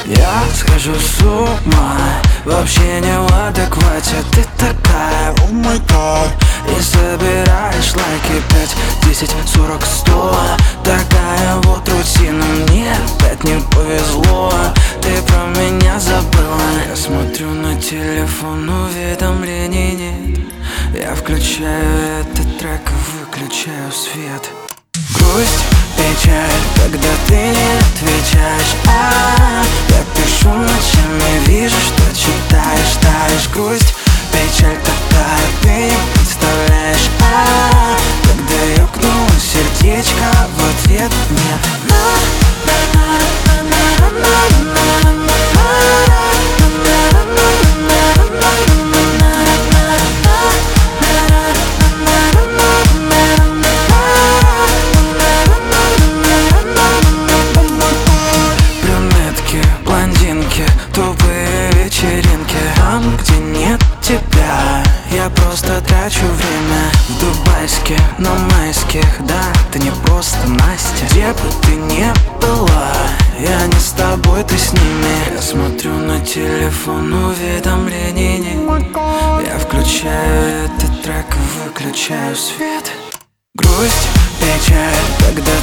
Я схожу с ума, вообще не в адеквате. Ты такая, о май гад, и собираешь лайки 5, 10, 40, 100. Такая вот рутина, мне опять не повезло. Ты про меня забыла. Я смотрю на телефон, уведомлений нет. Я включаю этот трек и выключаю свет. Грусть, печаль, когда ты не отвечаешь. Я пишу ночами, вижу, что читаешь, таешь. Грусть, печаль такая, ты не представляешь. Когда ёкнуло сердечко в ответ мне. Тупые вечеринки, там, где нет тебя. Я просто трачу время в дубайске, на майских. Да, ты не просто Настя. Где бы ты ни была, я не с тобой, ты с ними. Я смотрю на телефон, уведомлений нет. Я включаю этот трек и выключаю свет. Грусть, печаль, когда